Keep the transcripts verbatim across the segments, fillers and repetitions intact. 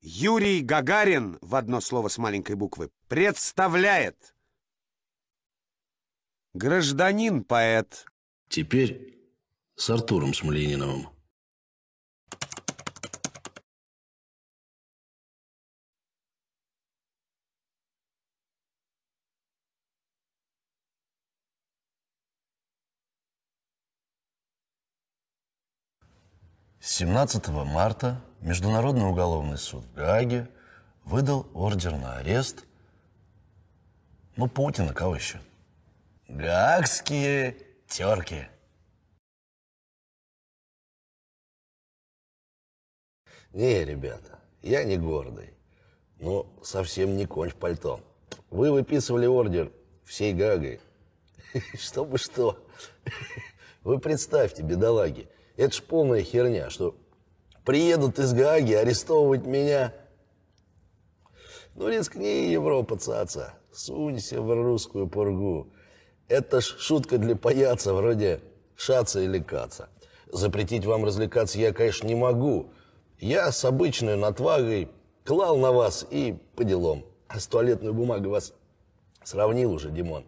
Юрий Гагарин, в одно слово с маленькой буквы, представляет гражданин-поэт. Теперь с Артуром Смолениновым. семнадцатого марта Международный уголовный суд в Гааге выдал ордер на арест. Ну, Путина, кого еще? Гаагские терки. Не, ребята, я не гордый, но совсем не конь в пальто. Вы выписывали ордер всей Гаагой. Чтобы что? Вы представьте, бедолаги, это ж полная херня, что приедут из Гааги арестовывать меня. Ну, рискни, Европа, цаца, сунься в русскую пургу. Это ж шутка для паяца вроде шаца или каца. Запретить вам развлекаться я, конечно, не могу. Я с обычной натвагой клал на вас и по делам. А с туалетной бумагой вас сравнил уже, Димон.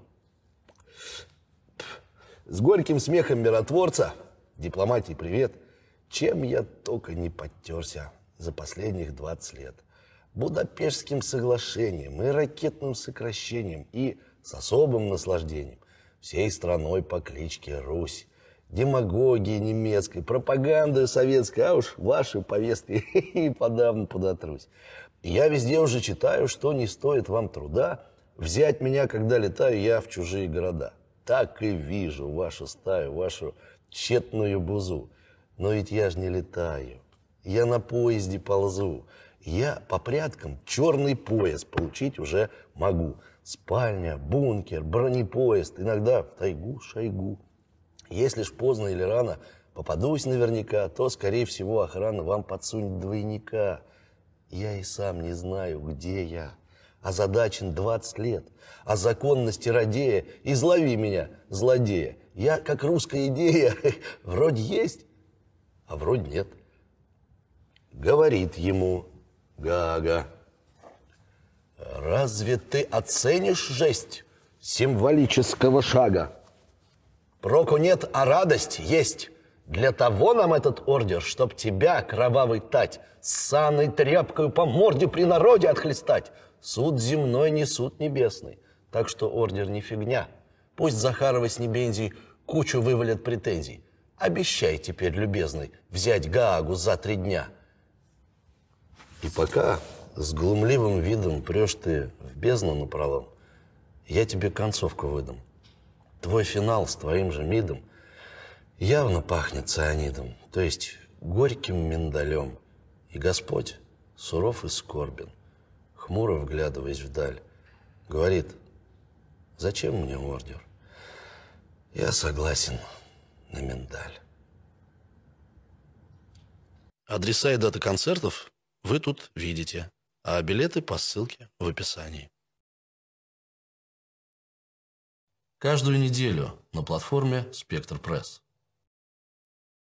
С горьким смехом миротворца, дипломатии привет, чем я только не подтерся за последних двадцать лет. Будапештским соглашением и ракетным сокращением, и с особым наслаждением всей страной по кличке Русь, демагогией немецкой, пропагандой советской, а уж ваши повестки и подавно подотрусь. Я везде уже читаю, что не стоит вам труда взять меня, когда летаю я в чужие города. Так и вижу вашу стаю, вашу тщетную бузу. Но ведь я ж не летаю, я на поезде ползу. Я по пряткам черный пояс получить уже могу. Спальня, бункер, бронепоезд, иногда в тайгу, шойгу. Если ж поздно или рано попадусь наверняка, то, скорее всего, охрана вам подсунет двойника. Я и сам не знаю, где я. Озадачен двадцать лет. О законности радея. Излови меня, злодея. Я, как русская идея, вроде есть, а вроде нет. Говорит ему Гаага: разве ты оценишь жесть символического шага? Проку нет, а радость есть. Для того нам этот ордер, чтоб тебя, кровавый тать, ссаной тряпкою по морде при народе отхлестать. Суд земной не суд небесный, так что ордер не фигня. Пусть Захарова с Небензей кучу вывалят претензий. Обещай теперь, любезный, взять Гаагу за три дня. И пока с глумливым видом прешь ты в бездну напролом, я тебе концовку выдам. Твой финал с твоим же мидом явно пахнет цианидом, то есть горьким миндалем. И Господь суров и скорбен, хмуро вглядываясь вдаль, говорит: зачем мне ордер? Я согласен на миндаль. Адреса и даты концертов вы тут видите, а билеты по ссылке в описании. Каждую неделю на платформе «Спектр Пресс».